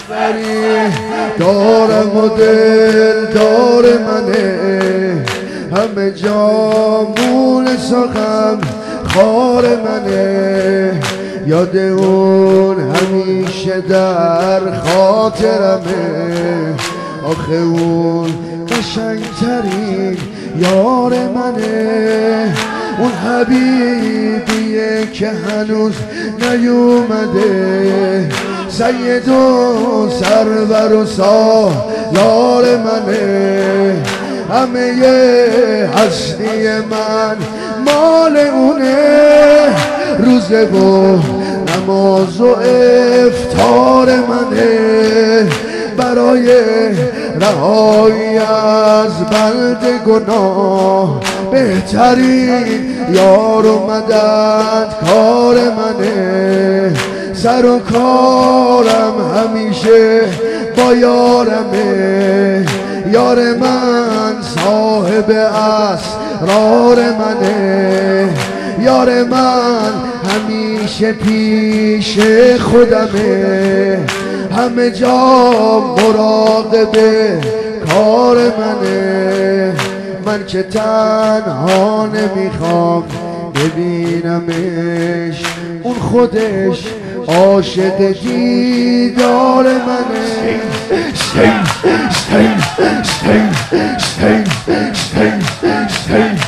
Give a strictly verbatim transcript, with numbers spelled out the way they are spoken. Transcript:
بری دارم و دل دار منه، همه جامون سخم خار منه، یاد اون همیشه در خاطرمه، آخه اون قشنگترین یار منه، اون حبیبیه که هنوز نیومده، سید و سرور و سالار منه، همه هستی من مال اونه، روزه و نماز و افطار منه، برای رهایی از بند گناه بهترین یار و مدد کار منه، سر و کارم همیشه با یارمه، یار من صاحب اسرار منه، یار من همیشه پیش خودمه، همه جا مراقب کار منه، من که تنها نمیخوام ببینمش، اون خودش عاشق دیدار منه. Stay, stay, stay, stay, stay, stay, stay.